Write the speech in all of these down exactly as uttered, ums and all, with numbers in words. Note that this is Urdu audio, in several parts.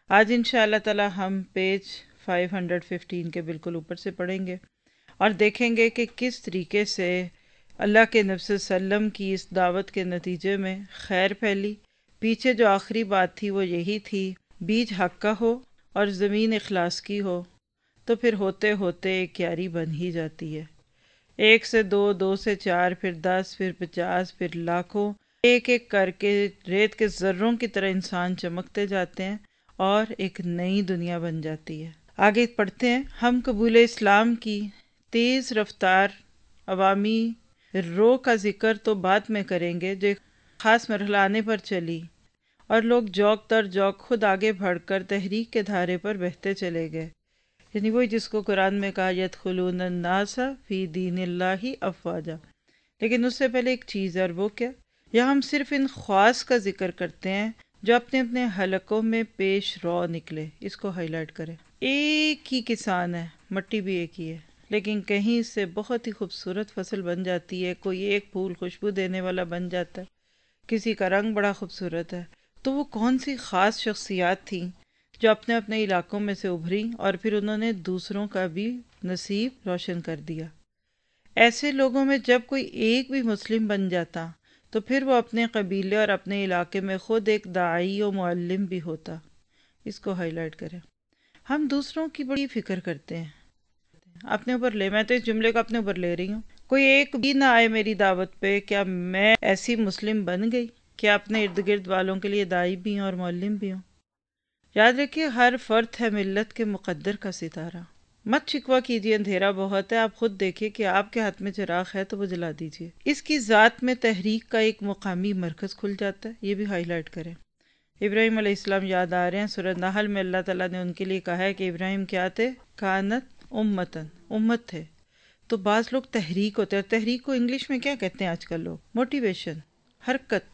آج انشاءاللہ تعالی ہم پیج فائیو ہنڈریڈ ففٹین کے بالکل اوپر سے پڑھیں گے اور دیکھیں گے کہ کس طریقے سے اللہ کے نبی صلی اللہ علیہ وسلم کی اس دعوت کے نتیجے میں خیر پھیلی۔ پیچھے جو آخری بات تھی وہ یہی تھی، بیج حق کا ہو اور زمین اخلاص کی ہو تو پھر ہوتے ہوتے ایک کیاری بن ہی جاتی ہے۔ ایک سے دو، دو سے چار، پھر دس، پھر پچاس، پھر لاکھوں، ایک ایک کر کے ریت کے ذروں کی طرح انسان چمکتے جاتے ہیں اور ایک نئی دنیا بن جاتی ہے۔ آگے پڑھتے ہیں۔ ہم قبول اسلام کی تیز رفتار عوامی رو کا ذکر تو بعد میں کریں گے جو ایک خاص مرحلہ آنے پر چلی اور لوگ جوک در جوک خود آگے بڑھ کر تحریک کے دھارے پر بہتے چلے گئے، یعنی وہی جس کو قرآن میں کہا یدخلون الناس فی دین اللہ افواجا۔ لیکن اس سے پہلے ایک چیز ہے، اور وہ کیا؟ یہاں ہم صرف ان خواص کا ذکر کرتے ہیں جو اپنے اپنے حلقوں میں پیش رو نکلے، اس کو ہائی لائٹ کریں۔ ایک ہی کسان ہے، مٹی بھی ایک ہی ہے، لیکن کہیں سے بہت ہی خوبصورت فصل بن جاتی ہے، کوئی ایک پھول خوشبو دینے والا بن جاتا ہے، کسی کا رنگ بڑا خوبصورت ہے۔ تو وہ کون سی خاص شخصیات تھیں جو اپنے اپنے علاقوں میں سے ابھری اور پھر انہوں نے دوسروں کا بھی نصیب روشن کر دیا۔ ایسے لوگوں میں جب کوئی ایک بھی مسلم بن جاتا تو پھر وہ اپنے قبیلے اور اپنے علاقے میں خود ایک داعی و معلم بھی ہوتا، اس کو ہائی لائٹ کریں۔ ہم دوسروں کی بڑی فکر کرتے ہیں، اپنے اوپر لے، میں تو اس جملے کو اپنے اوپر لے رہی ہوں، کوئی ایک بھی نہ آئے میری دعوت پہ، کیا میں ایسی مسلم بن گئی؟ کیا اپنے ارد گرد والوں کے لیے داعی بھی ہوں اور معلم بھی ہوں؟ یاد رکھیے ہر فرد ہے ملت کے مقدر کا ستارہ۔ مت شکوہ کیجیے اندھیرا بہت ہے، آپ خود دیکھیے کہ آپ کے ہاتھ میں چراغ ہے تو وہ جلا دیجیے۔ اس کی ذات میں تحریک کا ایک مقامی مرکز کھل جاتا ہے، یہ بھی ہائی لائٹ کریں۔ ابراہیم علیہ السلام یاد آ رہے ہیں، سورہ نحل میں اللہ تعالیٰ نے ان کے لیے کہا ہے کہ ابراہیم کیا تھے؟ کانت امتن، امت تھے۔ تو بعض لوگ تحریک ہوتے ہیں، اور تحریک کو انگلش میں کیا کہتے ہیں آج کل لوگ؟ موٹیویشن، حرکت۔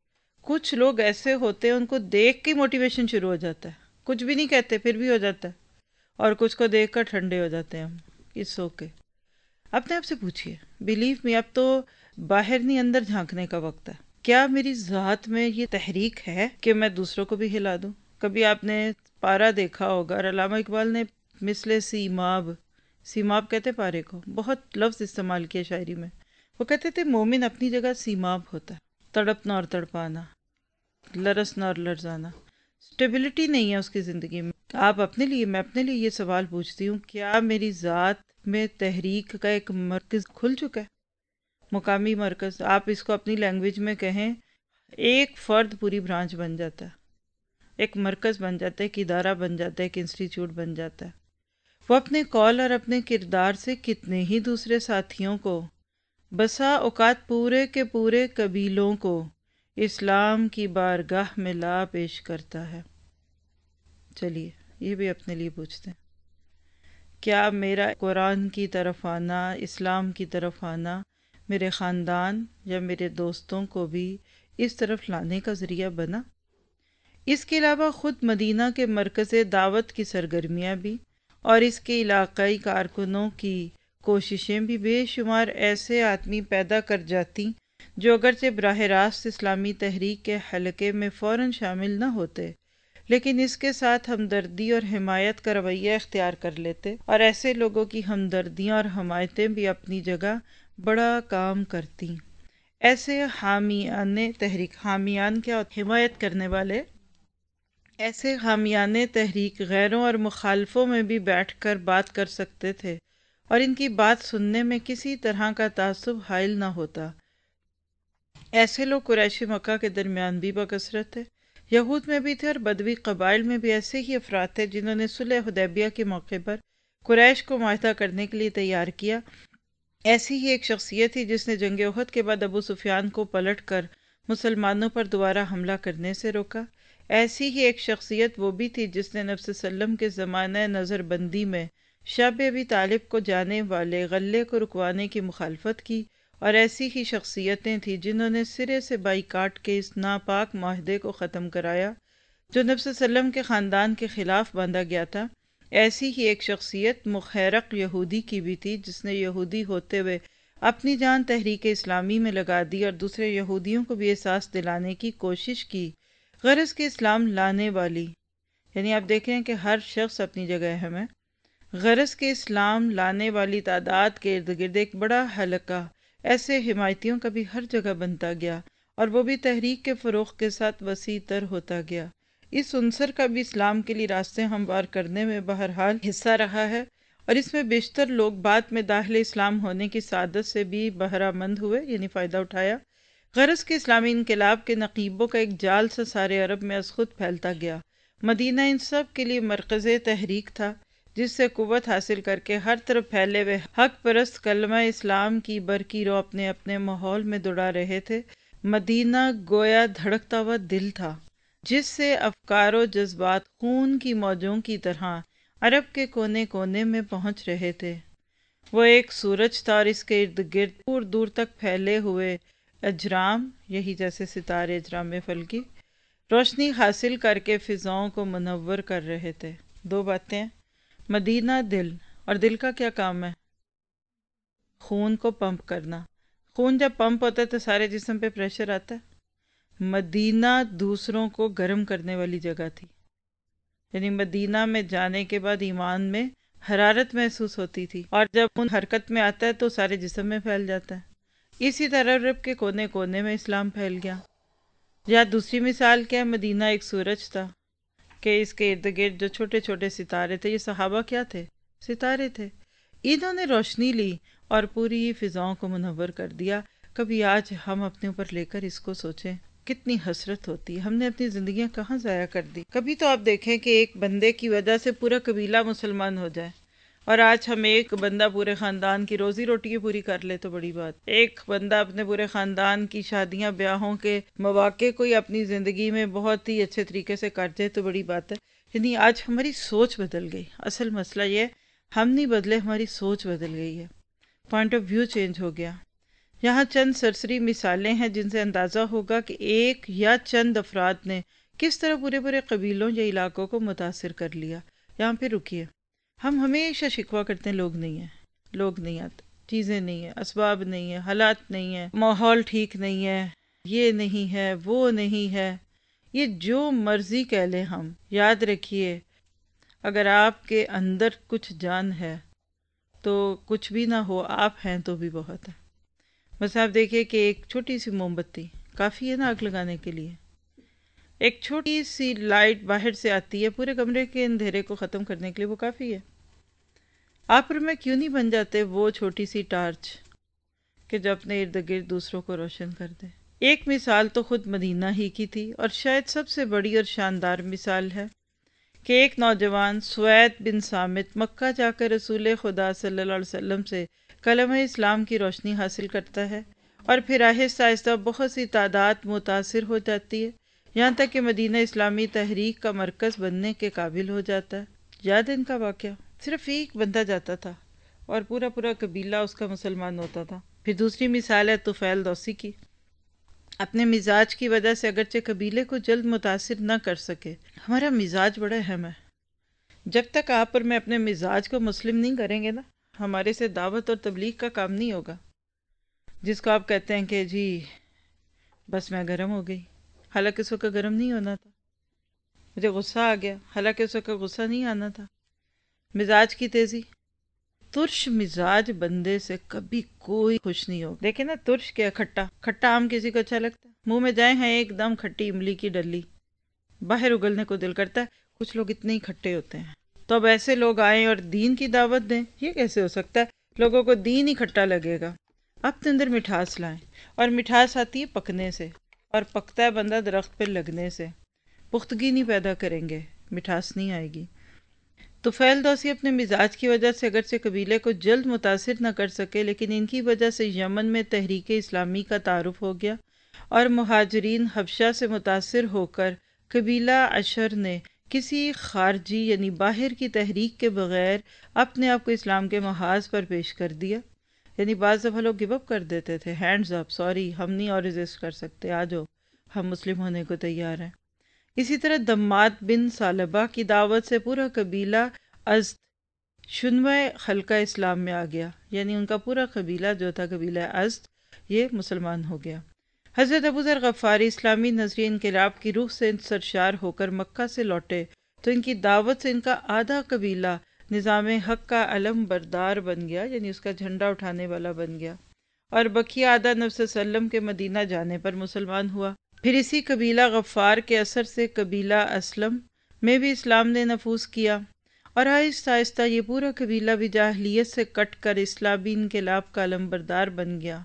کچھ لوگ ایسے ہوتے ہیں ان کو دیکھ کے موٹیویشن شروع ہو جاتا ہے، کچھ بھی نہیں کہتے پھر بھی ہو جاتا ہے، اور کچھ کو دیکھ کر ٹھنڈے ہو جاتے ہیں ہم، اس اوکے۔ اپنے آپ سے پوچھئے، بیلیو می، اب تو باہر نہیں اندر جھانکنے کا وقت ہے، کیا میری ذات میں یہ تحریک ہے کہ میں دوسروں کو بھی ہلا دوں؟ کبھی آپ نے پارا دیکھا ہوگا، اور علامہ اقبال نے مثل سیماب، سیماب کہتے پارے کو، بہت لفظ استعمال کیا شاعری میں۔ وہ کہتے تھے مومن اپنی جگہ سیماب ہوتا ہے، تڑپنا اور تڑپانا، لرزنا اور لرزانا، سٹیبلٹی نہیں ہے اس کی زندگی میں۔ آپ اپنے لیے، میں اپنے لیے یہ سوال پوچھتی ہوں، کیا میری ذات میں تحریک کا ایک مرکز کھل چکا ہے؟ مقامی مرکز، آپ اس کو اپنی لینگویج میں کہیں، ایک فرد پوری برانچ بن جاتا ہے، ایک مرکز بن جاتا ہے، ایک ادارہ بن جاتا ہے، ایک انسٹیٹیوٹ بن جاتا ہے۔ وہ اپنے قول اور اپنے کردار سے کتنے ہی دوسرے ساتھیوں کو، بسا اوقات پورے کے پورے قبیلوں کو اسلام کی بارگاہ میں لا پیش کرتا ہے۔ چلیے یہ بھی اپنے لیے پوچھتے ہیں، کیا میرا قرآن کی طرف آنا، اسلام کی طرف آنا میرے خاندان یا میرے دوستوں کو بھی اس طرف لانے کا ذریعہ بنا؟ اس کے علاوہ خود مدینہ کے مرکز دعوت کی سرگرمیاں بھی اور اس کے علاقائی کارکنوں کی کوششیں بھی بے شمار ایسے آدمی پیدا کر جاتی جو اگرچہ براہ راست اسلامی تحریک کے حلقے میں فوراً شامل نہ ہوتے، لیکن اس کے ساتھ ہمدردی اور حمایت کا رویہ اختیار کر لیتے، اور ایسے لوگوں کی ہمدردیاں اور حمایتیں بھی اپنی جگہ بڑا کام کرتی۔ ایسے حامیان تحریک، حامیان کیا ہوتے؟ حمایت کرنے والے۔ ایسے حامیان تحریک غیروں اور مخالفوں میں بھی بیٹھ کر بات کر سکتے تھے، اور ان کی بات سننے میں کسی طرح کا تعصب حائل نہ ہوتا۔ ایسے لوگ قریش مکہ کے درمیان بھی بکثرت تھے، یہود میں بھی تھے، اور بدوی قبائل میں بھی ایسے ہی افراد تھے جنہوں نے صلح حدیبیہ کے موقع پر قریش کو معاہدہ کرنے کے لیے تیار کیا۔ ایسی ہی ایک شخصیت تھی جس نے جنگ احد کے بعد ابو سفیان کو پلٹ کر مسلمانوں پر دوبارہ حملہ کرنے سے روکا۔ ایسی ہی ایک شخصیت وہ بھی تھی جس نے نبی صلی اللہ علیہ وسلم کے زمانہ نظر بندی میں شب ابی طالب کو جانے والے غلے کو رکوانے کی مخالفت کی، اور ایسی ہی شخصیتیں تھیں جنہوں نے سرے سے بائیکاٹ کے اس ناپاک معاہدے کو ختم کرایا جو نبی صلی اللہ علیہ وسلم کے خاندان کے خلاف باندھا گیا تھا۔ ایسی ہی ایک شخصیت مخیرق یہودی کی بھی تھی جس نے یہودی ہوتے ہوئے اپنی جان تحریک اسلامی میں لگا دی اور دوسرے یہودیوں کو بھی احساس دلانے کی کوشش کی، غرض کہ اسلام لانے والی یعنی آپ دیکھیں کہ ہر شخص اپنی جگہ اہم ہے۔ غرض کے اسلام لانے والی تعداد کے ارد گرد ایک بڑا حلقہ ایسے حمایتیوں کا بھی ہر جگہ بنتا گیا، اور وہ بھی تحریک کے فروغ کے ساتھ وسیع تر ہوتا گیا۔ اس عنصر کا بھی اسلام کے لیے راستے ہموار کرنے میں بہرحال حصہ رہا ہے، اور اس میں بیشتر لوگ بعد میں داخل اسلام ہونے کی سعادت سے بھی بہرہ مند ہوئے، یعنی فائدہ اٹھایا۔ غرض کے اسلامی انقلاب کے نقیبوں کا ایک جال سے سارے عرب میں از خود پھیلتا گیا۔ مدینہ ان سب کے لیے مرکز تحریک تھا، جس سے قوت حاصل کر کے ہر طرف پھیلے ہوئے حق پرست کلمہ اسلام کی برقی رو اپنے اپنے ماحول میں دوڑا رہے تھے۔ مدینہ گویا دھڑکتا ہوا دل تھا، جس سے افکار و جذبات خون کی موجوں کی طرح عرب کے کونے کونے میں پہنچ رہے تھے۔ وہ ایک سورج تھا، اور اس کے ارد گرد دور دور تک پھیلے ہوئے اجرام، یہی جیسے ستارے اجرام فلکی، روشنی حاصل کر کے فضاؤں کو منور کر رہے تھے۔ دو باتیں، مدینہ دل، اور دل کا کیا کام ہے؟ خون کو پمپ کرنا۔ خون جب پمپ ہوتا ہے تو سارے جسم پہ پریشر آتا ہے۔ مدینہ دوسروں کو گرم کرنے والی جگہ تھی، یعنی مدینہ میں جانے کے بعد ایمان میں حرارت محسوس ہوتی تھی، اور جب خون حرکت میں آتا ہے تو سارے جسم میں پھیل جاتا ہے۔ اسی طرح عرب کے کونے کونے میں اسلام پھیل گیا۔ یا دوسری مثال کیا ہے؟ مدینہ ایک سورج تھا کہ اس کے ارد گرد جو چھوٹے چھوٹے ستارے تھے، یہ صحابہ کیا تھے؟ ستارے تھے۔ انہوں نے روشنی لی اور پوری فضاؤں کو منور کر دیا۔ کبھی آج ہم اپنے اوپر لے کر اس کو سوچیں، کتنی حسرت ہوتی ہے، ہم نے اپنی زندگیاں کہاں ضائع کر دی۔ کبھی تو آپ دیکھیں کہ ایک بندے کی وجہ سے پورا قبیلہ مسلمان ہو جائے، اور آج ہم ایک بندہ پورے خاندان کی روزی روٹی پوری کر لے تو بڑی بات۔ ایک بندہ اپنے پورے خاندان کی شادیاں بیاہوں کے مواقع کوئی اپنی زندگی میں بہت ہی اچھے طریقے سے کر جائے تو بڑی بات ہے۔ یعنی آج ہماری سوچ بدل گئی۔ اصل مسئلہ یہ ہے ہم نہیں بدلے، ہماری سوچ بدل گئی ہے، پوائنٹ آف ویو چینج ہو گیا۔ یہاں چند سرسری مثالیں ہیں جن سے اندازہ ہوگا کہ ایک یا چند افراد نے کس طرح پورے پورے قبیلوں یا علاقوں کو متاثر کر لیا۔ یہاں پہ رکیے۔ ہم ہمیشہ شکوہ کرتے ہیں لوگ نہیں ہیں، لوگ نہیں آتے، چیزیں نہیں ہیں، اسباب نہیں ہیں، حالات نہیں ہیں، ماحول ٹھیک نہیں ہے، یہ نہیں ہے، وہ نہیں ہے، یہ جو مرضی کہہ لیں ہم۔ یاد رکھیے اگر آپ کے اندر کچھ جان ہے تو کچھ بھی نہ ہو، آپ ہیں تو بھی بہت ہے۔ بس آپ دیکھیے کہ ایک چھوٹی سی موم بتی کافی ہے نا آگ لگانے کے لیے، ایک چھوٹی سی لائٹ باہر سے آتی ہے پورے کمرے کے اندھیرے کو ختم کرنے کے لیے، وہ کافی ہے۔ آپ اور میں کیوں نہیں بن جاتے وہ چھوٹی سی ٹارچ کہ جو اپنے ارد گرد دوسروں کو روشن کر دے؟ ایک مثال تو خود مدینہ ہی کی تھی، اور شاید سب سے بڑی اور شاندار مثال ہے کہ ایک نوجوان سوید بن صامت مکہ جا کر رسول خدا صلی اللہ علیہ وسلم سے کلمہ اسلام کی روشنی حاصل کرتا ہے، اور پھر آہستہ آہستہ بہت سی تعداد متاثر ہو جاتی ہے، یہاں تک کہ مدینہ اسلامی تحریک کا مرکز بننے کے قابل ہو جاتا ہے۔ یاد ہے ان کا واقعہ؟ صرف ایک بندہ جاتا تھا اور پورا پورا قبیلہ اس کا مسلمان ہوتا تھا۔ پھر دوسری مثال ہے طفیل دوسی کی۔ اپنے مزاج کی وجہ سے اگرچہ قبیلے کو جلد متاثر نہ کر سکے۔ ہمارا مزاج بڑا اہم ہے۔ جب تک آپ اور میں اپنے مزاج کو مسلم نہیں کریں گے نا، ہمارے سے دعوت اور تبلیغ کا کام نہیں ہوگا۔ جس کو آپ کہتے ہیں کہ جی بس میں گرم ہو گئی، حالانکہ اس وقت گرم نہیں ہونا تھا، مجھے غصہ آ گیا، حالانکہ اس وقت غصہ نہیں آنا تھا۔ مزاج کی تیزی، ترش مزاج بندے سے کبھی کوئی خوش نہیں ہوگا۔ دیکھیں نا ترش کیا، کھٹا کھٹا آم کسی کو اچھا لگتا ہے؟ منہ میں جائیں ہیں ایک دم کھٹی املی کی ڈلی، باہر اگلنے کو دل کرتا ہے۔ کچھ لوگ اتنے ہی کھٹے ہوتے ہیں۔ تو اب ایسے لوگ آئیں اور دین کی دعوت دیں، یہ کیسے ہو سکتا ہے؟ لوگوں کو دین ہی کھٹا لگے گا۔ اپنے اندر مٹھاس لائیں، اور مٹھاس آتی ہے پکنے سے، اور پکتا ہے بندہ درخت پہ لگنے سے۔ پختگی نہیں پیدا کریں گے، مٹھاس نہیں آئے گی۔ طفیل دوسی اپنے مزاج کی وجہ سے اگرچہ قبیلے کو جلد متاثر نہ کر سکے، لیکن ان کی وجہ سے یمن میں تحریک اسلامی کا تعارف ہو گیا، اور مہاجرین حبشہ سے متاثر ہو کر قبیلہ اشر نے کسی خارجی یعنی باہر کی تحریک کے بغیر اپنے آپ کو اسلام کے محاذ پر پیش کر دیا۔ یعنی بعض دفعہ لوگ گیو اپ کر دیتے تھے، ہینڈز اپ، سوری ہم نہیں اور ریزسٹ کر سکتے، آ جاؤ ہم مسلم ہونے کو تیار ہیں۔ اسی طرح دمات بن ثعلبہ کی دعوت سے پورا قبیلہ ازد شنوہ خلقہ اسلام میں آ گیا، یعنی ان کا پورا قبیلہ جو تھا قبیلہ ازد، یہ مسلمان ہو گیا۔ حضرت ابو ذر غفاری اسلامی نظری انقلاب کی روح سے سرشار ہو کر مکہ سے لوٹے تو ان کی دعوت سے ان کا آدھا قبیلہ نظام حق کا علم بردار بن گیا، یعنی اس کا جھنڈا اٹھانے والا بن گیا، اور بقیہ آدھا نبی صلی اللہ علیہ وسلم کے مدینہ جانے پر مسلمان ہوا۔ پھر اسی قبیلہ غفار کے اثر سے قبیلہ اسلم میں بھی اسلام نے نفوذ کیا، اور آہستہ آہستہ یہ پورا قبیلہ بھی جاہلیت سے کٹ کر اسلامی انقلاب کا علم بردار بن گیا۔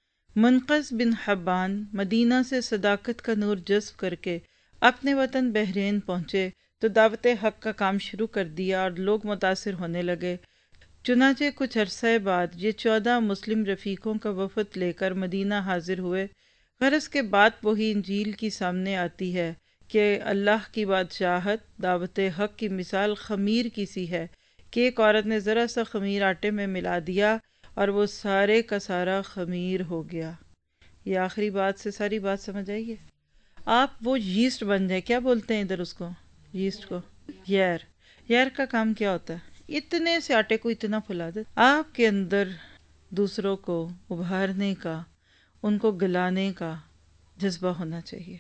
منقذ بن حبان مدینہ سے صداقت کا نور جذب کر کے اپنے وطن بحرین پہنچے تو دعوت حق کا کام شروع کر دیا اور لوگ متاثر ہونے لگے۔ چنانچہ کچھ عرصہ بعد یہ چودہ مسلم رفیقوں کا وفد لے کر مدینہ حاضر ہوئے۔ غرض کے بعد وہی انجیل کی سامنے آتی ہے کہ اللہ کی بادشاہت دعوت حق کی مثال خمیر کی سی ہے کہ ایک عورت نے ذرا سا خمیر آٹے میں ملا دیا اور وہ سارے کا سارا خمیر ہو گیا۔ یہ آخری بات سے ساری بات سمجھ آئیے؟ آپ وہ یسٹ بن جائیں، کیا بولتے ہیں ادھر اس کو، یسٹ کو، ییر۔ ییر کا کام کیا ہوتا ہے؟ اتنے سے آٹے کو اتنا پھلا دے۔ آپ کے اندر دوسروں کو ابھارنے کا، ان کو گلانے کا جذبہ ہونا چاہیے۔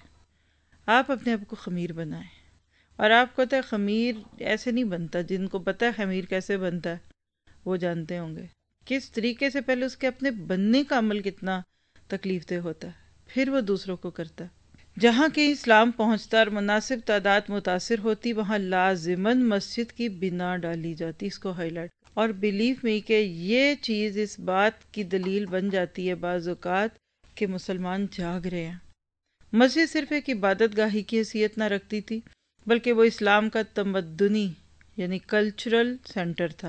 آپ اپنے آپ کو خمیر بنائیں، اور آپ کو پتہ ہے خمیر ایسے نہیں بنتا، جن کو پتہ ہے خمیر کیسے بنتا ہے وہ جانتے ہوں گے کس طریقے سے پہلے اس کے اپنے بننے کا عمل کتنا تکلیف دہ ہوتا ہے، پھر وہ دوسروں کو کرتا ہے۔ جہاں کہیں اسلام پہنچتا اور مناسب تعداد متاثر ہوتی وہاں لازماً مسجد کی بنا ڈالی جاتی، اس کو ہائی لائٹ، اور بلیف میں کہ یہ چیز اس بات کی دلیل بن جاتی ہے بعض اوقات کہ مسلمان جاگ رہے ہیں۔ مسجد صرف ایک عبادت گاہی کی حیثیت نہ رکھتی تھی بلکہ وہ اسلام کا تمدنی یعنی کلچرل سینٹر تھا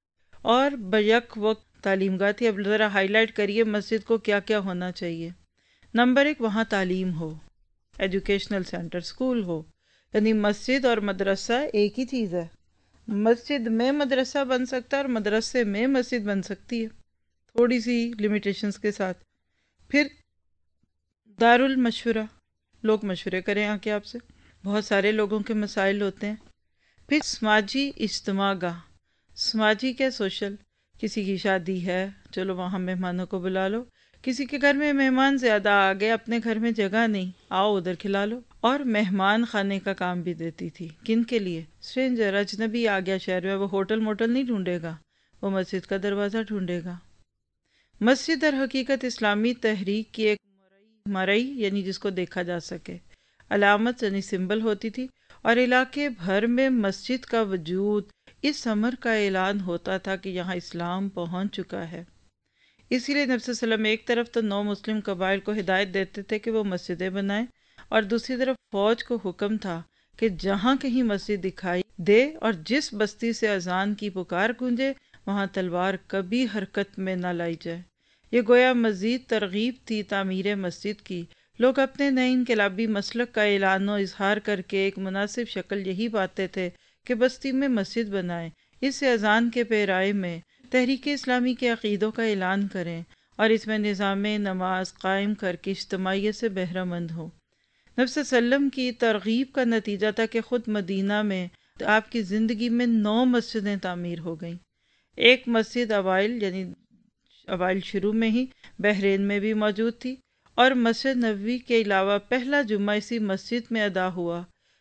اور بیک وقت تعلیم گاہ تھی۔ اب ذرا ہائی لائٹ کریے مسجد کو کیا کیا ہونا چاہیے۔ نمبر ایک، وہاں تعلیم ہو، ایجوکیشنل سینٹر، اسکول ہو، یعنی مسجد اور مدرسہ ایک ہی چیز ہے۔ مسجد میں مدرسہ بن سکتا ہے اور مدرسے میں مسجد بن سکتی ہے، تھوڑی سی لمیٹیشنز کے ساتھ۔ پھر دارالمشورہ، لوگ مشورے کریں آ کے آپ سے، بہت سارے لوگوں کے مسائل ہوتے ہیں۔ پھر سماجی اجتماع گاہ، سماجی کیا، سوشل، کسی کی شادی ہے چلو وہاں مہمانوں کو بلا لو، کسی کے گھر میں مہمان زیادہ آ گئے، اپنے گھر میں جگہ نہیں، آؤ ادھر کھلا لو۔ اور مہمان خانے کا کام بھی دیتی تھی، کن کے لیے؟ اسٹرینجر، اجنبی آ گیا شہر میں، وہ ہوٹل موٹل نہیں ڈھونڈے گا، وہ مسجد کا دروازہ ڈھونڈے گا۔ مسجد در حقیقت اسلامی تحریک کی ایک مرئی یعنی جس کو دیکھا جا سکے علامت یعنی سمبل ہوتی تھی، اور علاقے بھر میں مسجد کا وجود اس امر کا اعلان ہوتا تھا کہ یہاں اسلام پہنچ چکا ہے۔ اسی لیے نبی صلی اللہ علیہ وسلم ایک طرف تو نو مسلم قبائل کو ہدایت دیتے تھے کہ وہ مسجدیں بنائیں، اور دوسری طرف فوج کو حکم تھا کہ جہاں کہیں مسجد دکھائی دے اور جس بستی سے اذان کی پکار گونجے وہاں تلوار کبھی حرکت میں نہ لائی جائے۔ یہ گویا مزید ترغیب تھی تعمیر مسجد کی۔ لوگ اپنے نئے انقلابی مسلک کا اعلان و اظہار کر کے ایک مناسب شکل یہی پاتے تھے کہ بستی میں مسجد بنائیں، اس سے اذان کے پیرائے میں تحریک اسلامی کے عقیدوں کا اعلان کریں اور اس میں نظام نماز قائم کر کے اجتماعیت سے بہرہ مند ہوں۔ نبی صلی اللہ علیہ وسلم کی ترغیب کا نتیجہ تھا کہ خود مدینہ میں آپ کی زندگی میں نو مسجدیں تعمیر ہو گئیں۔ ایک مسجد اوائل یعنی اوائل شروع میں ہی بحرین میں بھی موجود تھی، اور مسجد نبوی کے علاوہ پہلا جمعہ اسی مسجد میں ادا ہوا۔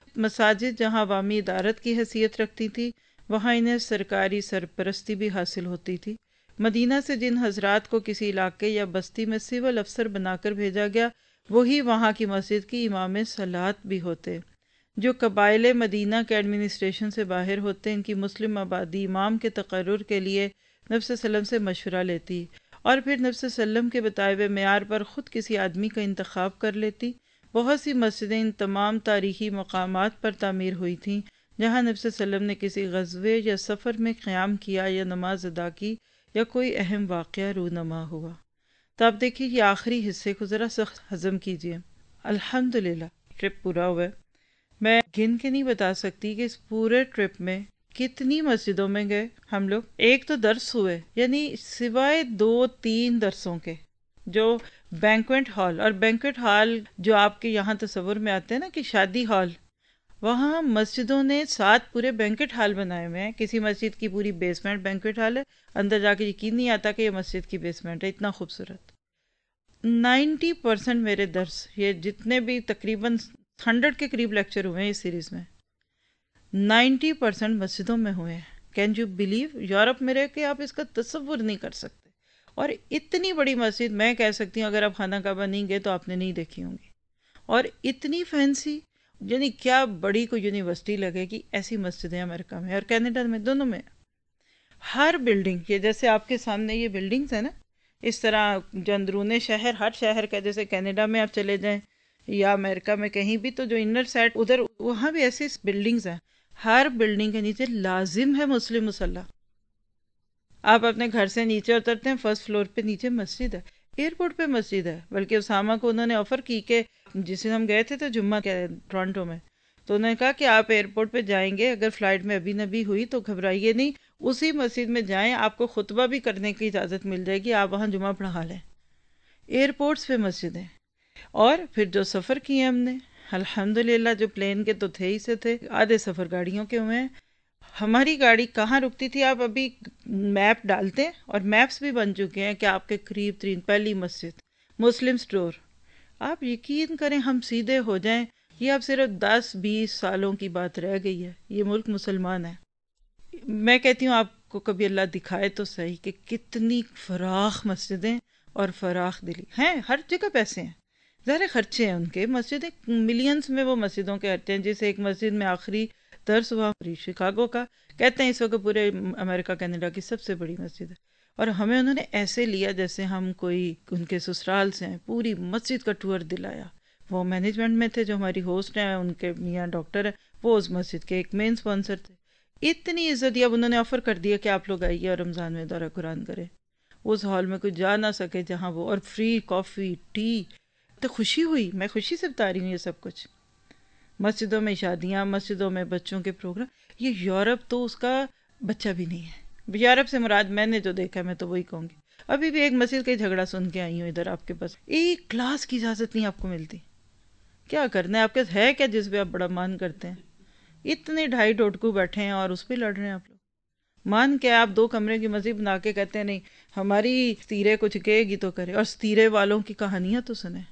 مساجد جہاں عوامی ادارت کی حیثیت رکھتی تھی وہاں انہیں سرکاری سرپرستی بھی حاصل ہوتی تھی۔ مدینہ سے جن حضرات کو کسی علاقے یا بستی میں سول افسر بنا کر بھیجا گیا وہی وہاں کی مسجد کی امام صلاۃ بھی ہوتے۔ جو قبائل مدینہ کے ایڈمنسٹریشن سے باہر ہوتے ان کی مسلم آبادی امام کے تقرر کے لیے نبی صلی اللہ علیہ وسلم سے مشورہ لیتی اور پھر نبی صلی اللہ علیہ وسلم کے بتائے ہوئے معیار پر خود کسی آدمی کا انتخاب کر لیتی۔ بہت سی مسجدیں ان تمام تاریخی مقامات پر تعمیر ہوئی تھیں جہاں نبی صلی اللہ علیہ وسلم نے کسی غزوے یا سفر میں قیام کیا یا نماز ادا کی یا کوئی اہم واقعہ رونما ہوا۔ تو آپ دیکھیے یہ آخری حصے کو ذرا سخت ہضم کیجئے۔ الحمدللہ ٹرپ پورا ہوا ہے۔ میں گن کے نہیں بتا سکتی کہ اس پورے ٹرپ میں کتنی مسجدوں میں گئے ہم لوگ۔ ایک تو درس ہوئے، یعنی سوائے دو تین درسوں کے جو بینکویٹ ہال، اور بینکویٹ ہال جو آپ کے یہاں تصور میں آتے ہیں نا کہ شادی ہال، وہاں مسجدوں نے سات پورے بینکویٹ ہال بنائے ہوئے ہیں۔ کسی مسجد کی پوری بیسمنٹ بینکویٹ ہال ہے، اندر جا کے یقین نہیں آتا کہ یہ مسجد کی بیسمنٹ ہے، اتنا خوبصورت۔ نائنٹی پرسنٹ میرے درس، یہ جتنے بھی تقریباً ہنڈریڈ کے قریب لیکچر ہوئے ہیں اس سیریز میں، نائنٹی پرسینٹ مسجدوں میں ہوئے ہیں. Can you believe? یورپ میں رہ کے آپ اس کا تصور نہیں کر سکتے. اور اتنی بڑی مسجد، میں کہہ سکتی ہوں اگر آپ خانہ کعبہ نہیں گئے تو آپ نے نہیں دیکھی ہوں گی. اور اتنی فینسی، یعنی کیا بڑی کوئی یونیورسٹی لگے گی ایسی مسجدیں امریکہ میں اور کینیڈا میں، دونوں میں. ہر بلڈنگ، یہ جیسے آپ کے سامنے یہ بلڈنگز ہیں نا، اس طرح جو اندرون شہر، ہر شہر کا، جیسے کینیڈا میں آپ چلے جائیں یا امریکہ میں کہیں بھی، تو جو انر سائڈ ادھر وہاں بھی ایسی بلڈنگز ہیں. ہر بلڈنگ کے نیچے لازم ہے مسلم مسلح. آپ اپنے گھر سے نیچے اترتے ہیں، فرسٹ فلور پہ نیچے مسجد ہے. ایئرپورٹ پہ مسجد ہے. بلکہ اسامہ کو انہوں نے آفر کی کہ جس دن ہم گئے تھے تو جمعہ کے ٹورانٹو میں، تو انہوں نے کہا کہ آپ ایئرپورٹ پہ جائیں گے اگر فلائٹ میں ابھی نبی ہوئی تو گھبرائیے نہیں، اسی مسجد میں جائیں، آپ کو خطبہ بھی کرنے کی اجازت مل جائے گی، آپ وہاں جمعہ پڑھا لیں. ایئرپورٹس پہ مسجدیں. اور پھر جو سفر کیے ہم نے، الحمدللہ جو پلین کے تو تھے ہی سے تھے، آدھے سفر گاڑیوں کے ہوئے ہیں. ہماری گاڑی کہاں رکتی تھی، آپ ابھی میپ ڈالتے ہیں اور میپس بھی بن چکے ہیں کہ آپ کے قریب ترین پہلی مسجد مسلم سٹور. آپ یقین کریں ہم سیدھے ہو جائیں، یہ اب صرف دس بیس سالوں کی بات رہ گئی ہے، یہ ملک مسلمان ہے. میں کہتی ہوں آپ کو کبھی اللہ دکھائے تو صحیح کہ کتنی فراخ مسجدیں اور فراخ دلی ہیں. ہر جگہ پیسے ہیں، ظاہر خرچے ہیں ان کے. مسجدیں ملینز میں وہ مسجدوں کے خرچے ہیں. جیسے ایک مسجد میں آخری درس ہوا شکاگو کا، کہتے ہیں اس وقت پورے امریکہ کینیڈا کی سب سے بڑی مسجد ہے. اور ہمیں انہوں نے ایسے لیا جیسے ہم کوئی ان کے سسرال سے ہیں، پوری مسجد کا ٹور دلایا. وہ مینجمنٹ میں تھے جو ہماری ہوسٹ ہیں، ان کے میاں ڈاکٹر ہیں، وہ اس مسجد کے ایک مین سپانسر تھے. اتنی عزت دی. اب انہوں نے آفر کر دیا کہ آپ لوگ آئیے اور رمضان میں دورہ قرآن کریں. اس ہال میں کوئی جا نہ سکے جہاں وہ، اور فری کافی ٹی. تو خوشی ہوئی، میں خوشی سے بتا رہی ہوں یہ سب کچھ. مسجدوں میں شادیاں، مسجدوں میں بچوں کے پروگرام. یہ یورپ تو اس کا بچہ بھی نہیں ہے. یورپ سے مراد میں نے جو دیکھا میں تو وہی کہوں گی. ابھی بھی ایک مسجد کا جھگڑا سن کے آئی ہوں ادھر آپ کے پاس. ایک کلاس کی اجازت نہیں آپ کو ملتی. کیا کرنا ہے آپ کے ہے کیا جس پہ آپ بڑا مان کرتے ہیں؟ اتنے ڈھائی ٹوٹکو بیٹھے ہیں اور اس پہ لڑ رہے ہیں آپ لوگ. مان کے آپ دو کمرے کی مسجد بنا کے کہتے ہیں نہیں ہماری ستیرے کچھ کہے گی تو کرے. اور ستیرے والوں کی کہانیاں تو سنیں.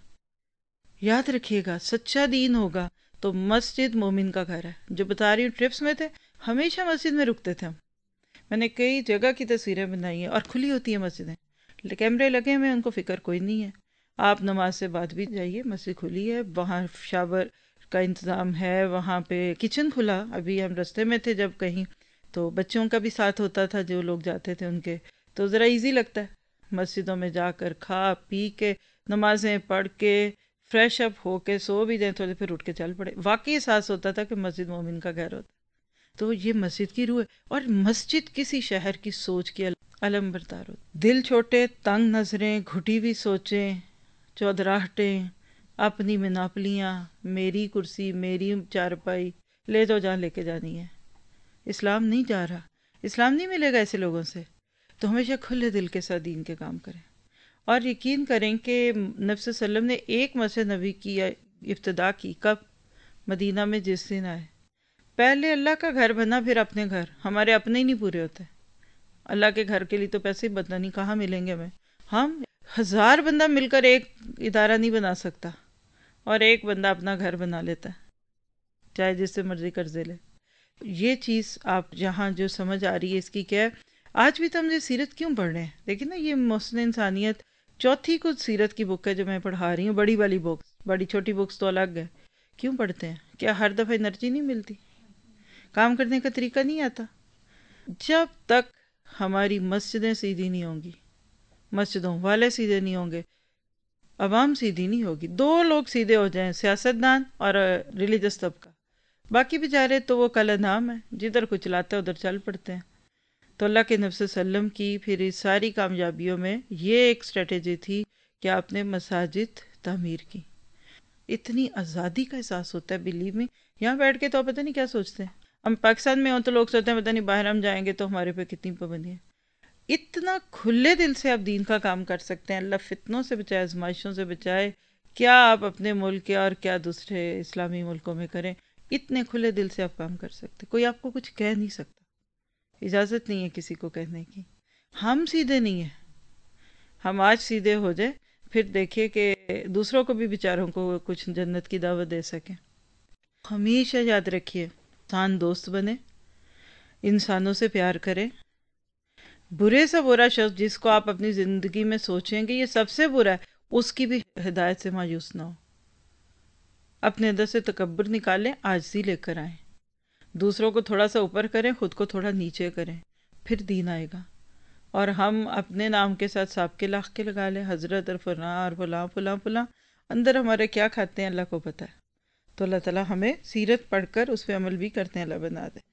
یاد رکھیے گا سچا دین ہوگا تو مسجد مومن کا گھر ہے. جو بتا رہی ہوں ٹرپس میں تھے ہمیشہ مسجد میں رکتے تھے ہم. میں نے کئی جگہ کی تصویریں بنائی ہیں. اور کھلی ہوتی ہیں مسجدیں، کیمرے لگے ہوئے، ان کو فکر کوئی نہیں ہے. آپ نماز سے بعد بھی جائیے، مسجد کھلی ہے، وہاں شاور کا انتظام ہے، وہاں پہ کچن کھلا. ابھی ہم رستے میں تھے جب کہیں تو بچوں کا بھی ساتھ ہوتا تھا، جو لوگ جاتے تھے ان کے، تو ذرا ایزی لگتا ہے مسجدوں میں جا کر کھا پی کے نمازیں پڑھ کے فریش اپ ہو کے سو بھی جائیں تھوڑے پھر اٹھ کے چل پڑے. واقعی احساس ہوتا تھا کہ مسجد مومن کا گھر ہوتا. تو یہ مسجد کی روح ہے. اور مسجد کسی شہر کی سوچ کی علم بردار ہوتی. دل چھوٹے، تنگ نظریں، گھٹی ہوئی سوچیں، چودراہٹیں، اپنی مناپلیاں، میری کرسی، میری چارپائی، لے جاؤ جہاں لے کے جانی ہے. اسلام نہیں جا رہا، اسلام نہیں ملے گا ایسے لوگوں سے. تو ہمیشہ کھلے دل کے ساتھ دین کے کام کریں. اور یقین کریں کہ نبی صلی اللہ علیہ وسلم نے ایک مسجد نبی کی ابتدا کی کب؟ مدینہ میں جس دن آئے. پہلے اللہ کا گھر بنا پھر اپنے گھر. ہمارے اپنے ہی نہیں پورے ہوتے. اللہ کے گھر کے لیے تو پیسے بدلا نہیں کہاں ملیں گے. میں ہم ہزار بندہ مل کر ایک ادارہ نہیں بنا سکتا، اور ایک بندہ اپنا گھر بنا لیتا ہے چاہے جس سے مرضی قرضے لے. یہ چیز آپ جہاں جو سمجھ آ رہی ہے اس کی کیا ہے. آج بھی تو ہم یہ سیرت کیوں پڑھ رہے ہیں؟ دیکھیں نا یہ محسن انسانیت چوتھی کچھ سیرت کی بک ہے جو میں پڑھا رہی ہوں. بڑی والی بکس، بڑی چھوٹی بکس تو الگ ہے. کیوں پڑھتے ہیں؟ کیا ہر دفعہ انرجی نہیں ملتی؟ کام کرنے کا طریقہ نہیں آتا؟ جب تک ہماری مسجدیں سیدھی نہیں ہوں گی، مسجدوں والے سیدھے نہیں ہوں گے، عوام سیدھی نہیں ہوگی. دو لوگ سیدھے ہو جائیں، سیاستدان اور ریلیجس طبقہ، باقی بیچارے تو وہ کل انعام ہے، جدھر کچھ چلاتے ادھر چل پڑتے ہیں. تو اللہ کے نبی صلی اللہ علیہ وسلم کی پھر اس ساری کامیابیوں میں یہ ایک اسٹریٹجی تھی کہ آپ نے مساجد تعمیر کی. اتنی آزادی کا احساس ہوتا ہے بلیو میں. یہاں بیٹھ کے تو آپ پتہ نہیں کیا سوچتے ہیں. ہم پاکستان میں ہوں تو لوگ سوچتے ہیں پتہ نہیں باہر ہم جائیں گے تو ہمارے پہ کتنی پابندیاں. اتنا کھلے دل سے آپ دین کا کام کر سکتے ہیں. اللہ فتنوں سے بچائے، آزمائشوں سے بچائے. کیا آپ اپنے ملک کے اور کیا دوسرے اسلامی ملکوں میں کریں، اتنے کھلے دل سے آپ کام کر سکتے. کوئی آپ کو کچھ کہہ نہیں سکتا، اجازت نہیں ہے کسی کو کہنے کی. ہم سیدھے نہیں ہیں. ہم آج سیدھے ہو جائیں پھر دیکھیے کہ دوسروں کو بھی بیچاروں کو کچھ جنت کی دعوت دے سکیں. ہمیشہ یاد رکھیے انسان دوست بنے، انسانوں سے پیار کرے. برے سے برا شخص جس کو آپ اپنی زندگی میں سوچیں کہ یہ سب سے برا ہے، اس کی بھی ہدایت سے مایوس نہ ہو. اپنے اندر سے تکبر نکالیں، عاجزی لے کر آئیں، دوسروں کو تھوڑا سا اوپر کریں، خود کو تھوڑا نیچے کریں، پھر دین آئے گا. اور ہم اپنے نام کے ساتھ سانپ کے لاکھ کے لگا لیں، حضرت اور فلاں اور فلاں فلاں فلاں، اندر ہمارے کیا کھاتے ہیں اللہ کو پتہ ہے. تو اللہ تعالیٰ ہمیں سیرت پڑھ کر اس پہ عمل بھی کرتے ہیں اللہ بنا دے.